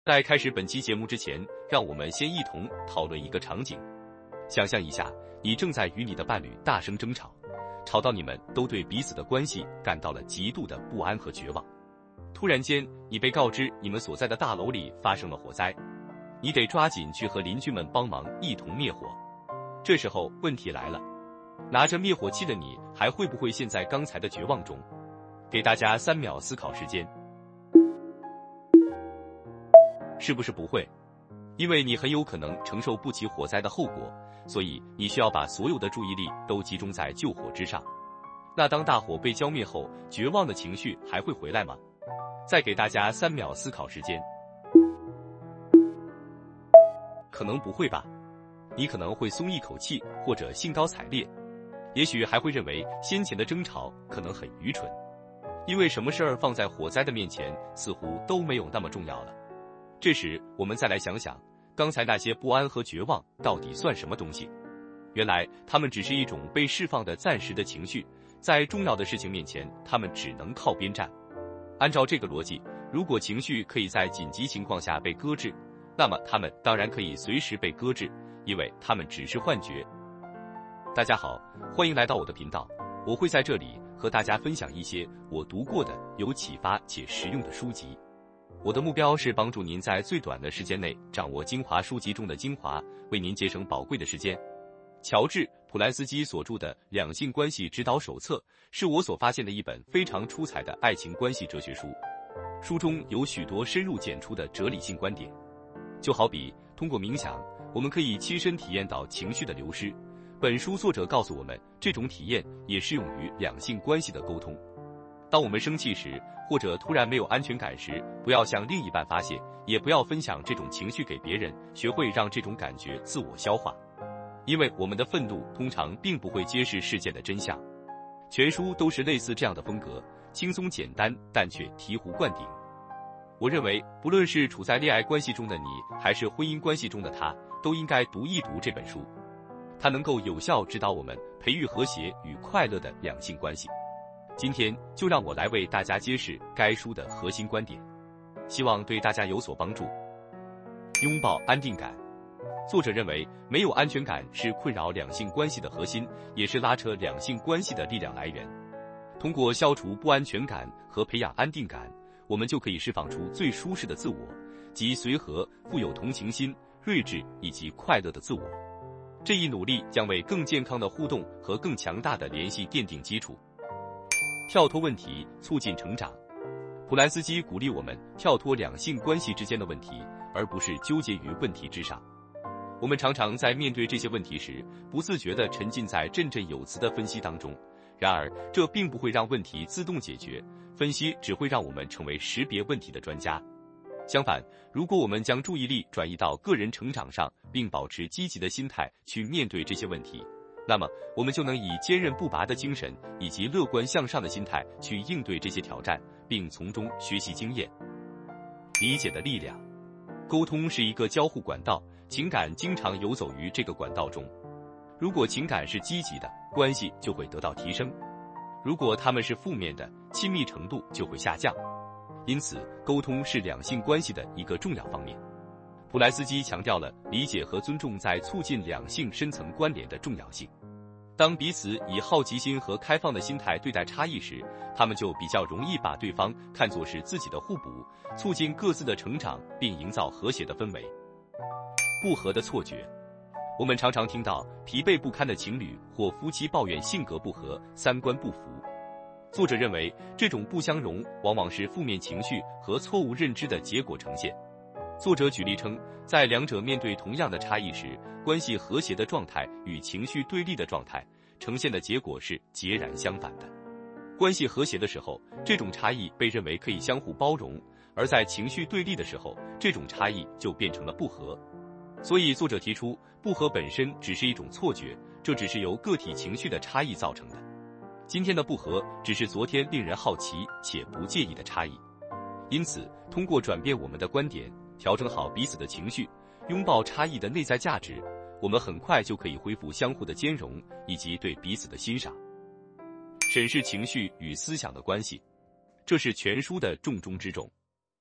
在开始本期节目之前，让我们先一同讨论一个场景。想象一下，你正在与你的伴侣大声争吵，吵到你们都对彼此的关系感到了极度的不安和绝望。突然间，你被告知你们所在的大楼里发生了火灾，你得抓紧去和邻居们帮忙一同灭火。这时候问题来了，拿着灭火器的你还会不会陷在刚才的绝望中？给大家3秒思考时间。是不是不会？因为你很有可能承受不起火灾的后果，所以你需要把所有的注意力都集中在救火之上。那当大火被浇灭后，绝望的情绪还会回来吗？再给大家3秒思考时间。可能不会吧，你可能会松一口气，或者兴高采烈，也许还会认为先前的争吵可能很愚蠢，因为什么事儿放在火灾的面前似乎都没有那么重要了。这时我们再来想想，刚才那些不安和绝望到底算什么东西？原来它们只是一种被释放的暂时的情绪，在重要的事情面前，它们只能靠边站。按照这个逻辑，如果情绪可以在紧急情况下被搁置，那么它们当然可以随时被搁置，因为它们只是幻觉。大家好，欢迎来到我的频道，我会在这里和大家分享一些我读过的有启发且实用的书籍。我的目标是帮助您在最短的时间内掌握精华书籍中的精华，为您节省宝贵的时间。乔治·普兰斯基所著的《两性关系指导手册》是我所发现的一本非常出彩的爱情关系哲学书。书中有许多深入浅出的哲理性观点，就好比通过冥想，我们可以亲身体验到情绪的流失。本书作者告诉我们，这种体验也适用于两性关系的沟通。当我们生气时，或者突然没有安全感时，不要向另一半发泄，也不要分享这种情绪给别人，学会让这种感觉自我消化。因为我们的愤怒通常并不会揭示事件的真相。全书都是类似这样的风格，轻松简单，但却醍醐灌顶。我认为，不论是处在恋爱关系中的你，还是婚姻关系中的他，都应该读一读这本书。它能够有效指导我们培育和谐与快乐的两性关系。今天就让我来为大家揭示该书的核心观点，希望对大家有所帮助。拥抱安定感。作者认为，没有安全感是困扰两性关系的核心，也是拉扯两性关系的力量来源。通过消除不安全感和培养安定感，我们就可以释放出最舒适的自我，即随和、富有同情心、睿智以及快乐的自我。这一努力将为更健康的互动和更强大的联系奠定基础。跳脱问题，促进成长。普兰斯基鼓励我们跳脱两性关系之间的问题，而不是纠结于问题之上。我们常常在面对这些问题时，不自觉地沉浸在振振有词的分析当中。然而，这并不会让问题自动解决，分析只会让我们成为识别问题的专家。相反，如果我们将注意力转移到个人成长上，并保持积极的心态去面对这些问题，那么我们就能以坚韧不拔的精神以及乐观向上的心态去应对这些挑战，并从中学习经验。理解的力量。沟通是一个交互管道，情感经常游走于这个管道中。如果情感是积极的，关系就会得到提升；如果它们是负面的，亲密程度就会下降。因此，沟通是两性关系的一个重要方面。普莱斯基强调了理解和尊重在促进两性深层关联的重要性。当彼此以好奇心和开放的心态对待差异时，他们就比较容易把对方看作是自己的互补，促进各自的成长，并营造和谐的氛围。不合的错觉。我们常常听到疲惫不堪的情侣或夫妻抱怨性格不合、三观不符。作者认为，这种不相容往往是负面情绪和错误认知的结果呈现。作者举例称，在两者面对同样的差异时，关系和谐的状态与情绪对立的状态呈现的结果是截然相反的。关系和谐的时候，这种差异被认为可以相互包容，而在情绪对立的时候，这种差异就变成了不合。所以作者提出，不合本身只是一种错觉，这只是由个体情绪的差异造成的。今天的不合只是昨天令人好奇且不介意的差异。因此，通过转变我们的观点，调整好彼此的情绪，拥抱差异的内在价值，我们很快就可以恢复相互的兼容以及对彼此的欣赏。审视情绪与思想的关系，这是全书的重中之重。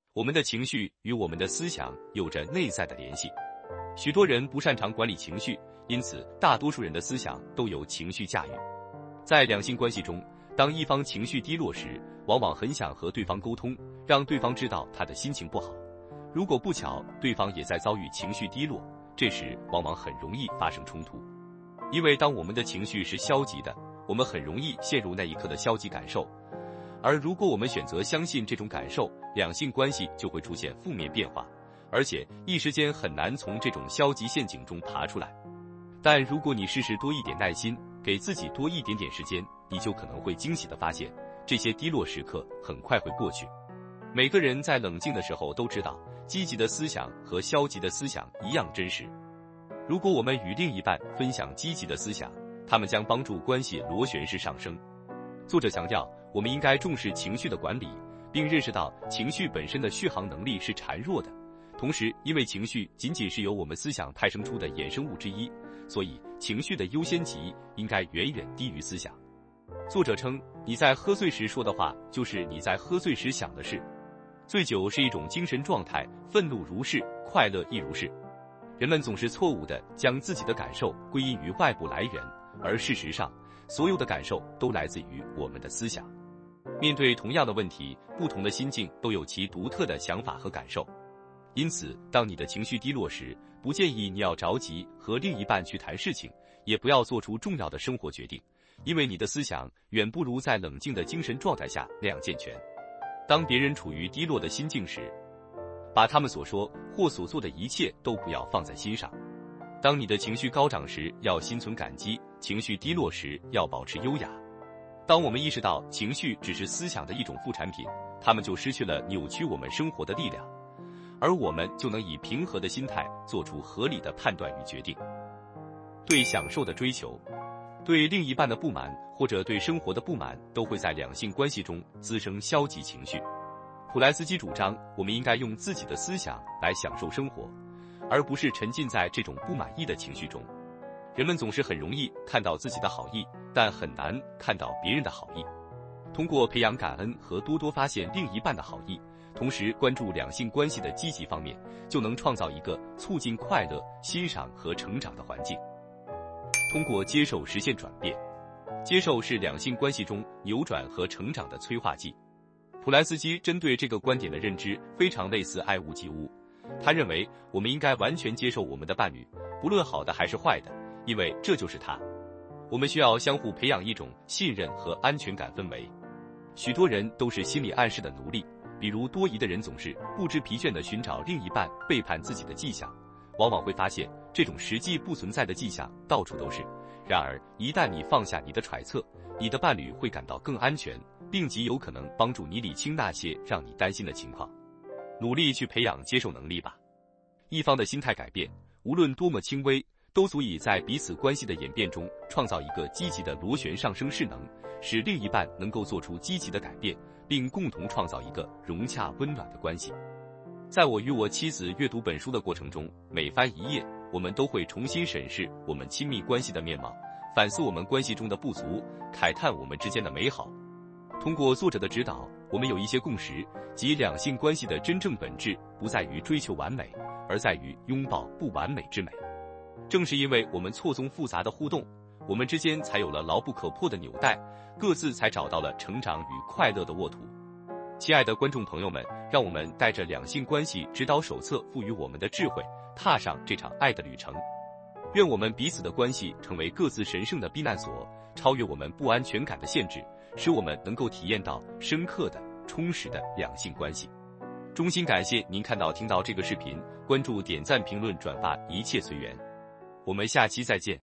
我们的情绪与我们的思想有着内在的联系。许多人不擅长管理情绪，因此大多数人的思想都有情绪驾驭。在两性关系中，当一方情绪低落时，往往很想和对方沟通，让对方知道他的心情不好。如果不巧，对方也在遭遇情绪低落，这时往往很容易发生冲突。因为当我们的情绪是消极的，我们很容易陷入那一刻的消极感受。而如果我们选择相信这种感受，两性关系就会出现负面变化，而且一时间很难从这种消极陷阱中爬出来。但如果你试试多一点耐心，给自己多一点点时间，你就可能会惊喜地发现，这些低落时刻很快会过去。每个人在冷静的时候都知道，积极的思想和消极的思想一样真实。如果我们与另一半分享积极的思想，他们将帮助关系螺旋式上升。作者强调，我们应该重视情绪的管理，并认识到情绪本身的续航能力是孱弱的。同时，因为情绪仅仅是由我们思想派生出的衍生物之一，所以情绪的优先级应该远远低于思想。作者称，你在喝醉时说的话，就是你在喝醉时想的事。醉酒是一种精神状态，愤怒如是，快乐亦如是。人们总是错误地将自己的感受归因于外部来源，而事实上，所有的感受都来自于我们的思想。面对同样的问题，不同的心境都有其独特的想法和感受。因此，当你的情绪低落时，不建议你要着急和另一半去谈事情，也不要做出重要的生活决定，因为你的思想远不如在冷静的精神状态下那样健全。当别人处于低落的心境时，把他们所说或所做的一切都不要放在心上。当你的情绪高涨时，要心存感激；情绪低落时，要保持优雅。当我们意识到情绪只是思想的一种副产品，它们就失去了扭曲我们生活的力量，而我们就能以平和的心态做出合理的判断与决定。对享受的追求，对另一半的不满或者对生活的不满，都会在两性关系中滋生消极情绪。普莱斯基主张，我们应该用自己的思想来享受生活，而不是沉浸在这种不满意的情绪中。人们总是很容易看到自己的好意，但很难看到别人的好意。通过培养感恩和多多发现另一半的好意，同时关注两性关系的积极方面，就能创造一个促进快乐、欣赏和成长的环境。通过接受实现转变，接受是两性关系中扭转和成长的催化剂。普莱斯基针对这个观点的认知非常类似爱屋及乌，他认为我们应该完全接受我们的伴侣，不论好的还是坏的，因为这就是他。我们需要相互培养一种信任和安全感氛围。许多人都是心理暗示的奴隶，比如多疑的人总是不知疲倦地寻找另一半背叛自己的迹象，往往会发现这种实际不存在的迹象到处都是。然而，一旦你放下你的揣测，你的伴侣会感到更安全，并极有可能帮助你理清那些让你担心的情况。努力去培养接受能力吧。一方的心态改变，无论多么轻微，都足以在彼此关系的演变中创造一个积极的螺旋上升势能，使另一半能够做出积极的改变，并共同创造一个融洽温暖的关系。在我与我妻子阅读本书的过程中，每翻一页，我们都会重新审视我们亲密关系的面貌，反思我们关系中的不足，慨叹我们之间的美好。通过作者的指导，我们有一些共识，即两性关系的真正本质不在于追求完美，而在于拥抱不完美之美。正是因为我们错综复杂的互动，我们之间才有了牢不可破的纽带，各自才找到了成长与快乐的沃土。亲爱的观众朋友们，让我们带着两性关系指导手册赋予我们的智慧，踏上这场爱的旅程。愿我们彼此的关系成为各自神圣的避难所，超越我们不安全感的限制，使我们能够体验到深刻的、充实的两性关系。衷心感谢您看到听到这个视频，关注、点赞、评论、转发，一切随缘。我们下期再见。